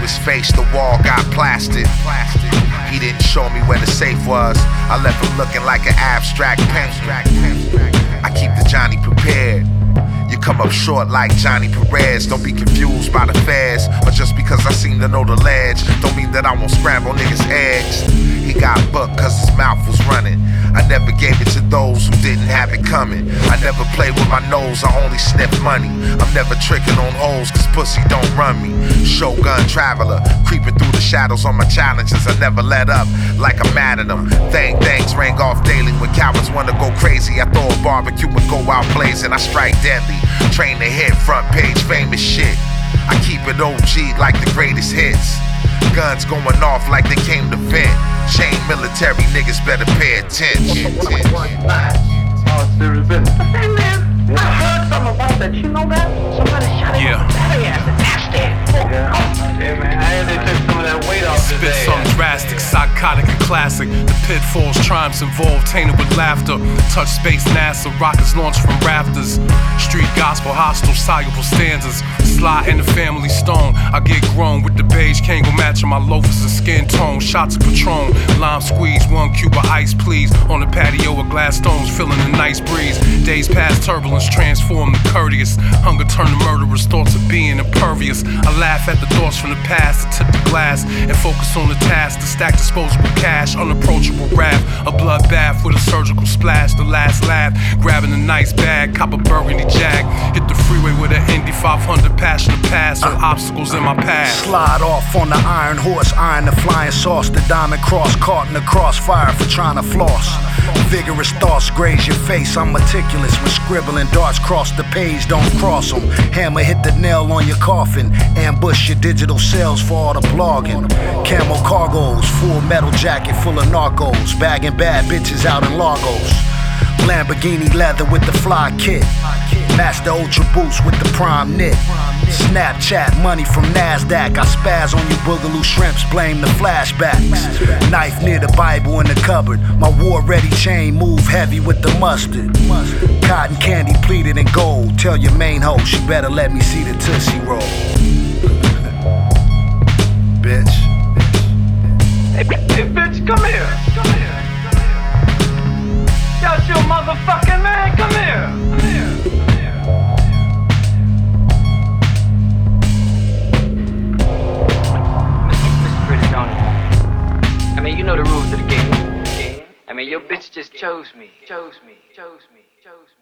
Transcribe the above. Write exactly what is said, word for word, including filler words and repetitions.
his face, the wall got plastered. He didn't show me where the safe was. I left him looking like an abstract painter. I keep the Johnny prepared. You come up short like Johnny Perez. Don't be confused by the feds, or just because I seem to know the ledge don't mean that I won't scramble niggas' eggs. He got booked cause his mouth was running. I never gave it to those who didn't have it coming. I never play with my nose, I only sniff money. I'm never tricking on hoes cause pussy don't run me. Shogun traveler, creeping through the shadows on my challenges. I never let up like I'm mad at them. Thang thangs rang off daily when cowards wanna go crazy. I throw a barbecue and go out blazing. I strike deadly, train to hit front page famous shit. I keep it O G like the greatest hits. Guns going off like they came to vent. Chain military niggas better pay attention. Oh, serious business. Hey man, I heard something about that. You know that? Somebody shot him Yeah. with a battery acid. That's that. Yeah. Yeah, man. I heard they took some of that weight off Spit today. something drastic, psychotic and classic. The pitfalls, triumphs involved, tainted with laughter. Touch space, NASA, rockets launched from rafters. Street gospel, hostile, soluble stanzas. Slide in the family stone. I get grown with the beige Kango matching my loafers and skin tone. Shots of Patron, lime squeeze, one cube of ice, please. On the patio with glass stones, feeling the nice breeze. Days past turbulence, transform to courteous. Hunger turned to murderous, thoughts of being impervious. I laugh at the thoughts from the past, to tip the glass and focus on the task. To stack disposable cash, unapproachable wrath. A bloodbath with a surgical splash. The last laugh, grabbing a nice bag, cop a burgundy jag. Hit the freeway with an Indy five hundred, passion to pass on obstacles in my path. Slide off on the iron horse, iron the flying sauce. The diamond cross caught in the crossfire for trying to floss. Vigorous thoughts graze your face. I'm meticulous when scribbling darts cross the page. Don't cross them. Hammer hit the nail on your coffin. Ambush your digital cells for all the blogging. Camel cargos, full metal jacket full of narcos. Bagging bad bitches out in Lagos. Lamborghini leather with the fly kit. Master Ultra boots with the prime knit. Snapchat money from NASDAQ. I spaz on you boogaloo shrimps, blame the flashbacks. Knife near the Bible in the cupboard. My war ready chain move heavy with the mustard. Cotton candy pleated in gold. Tell your main hoe she better let me see the Tootsie Roll. Bitch. Hey, hey, bitch, come here. Come here. That's your motherfucking man. Come here. Come here. Come here. Mister Pretty Tony. I mean, you know the rules of the game. game. I mean, your bitch just chose me. Chose me. Chose me. Chose me.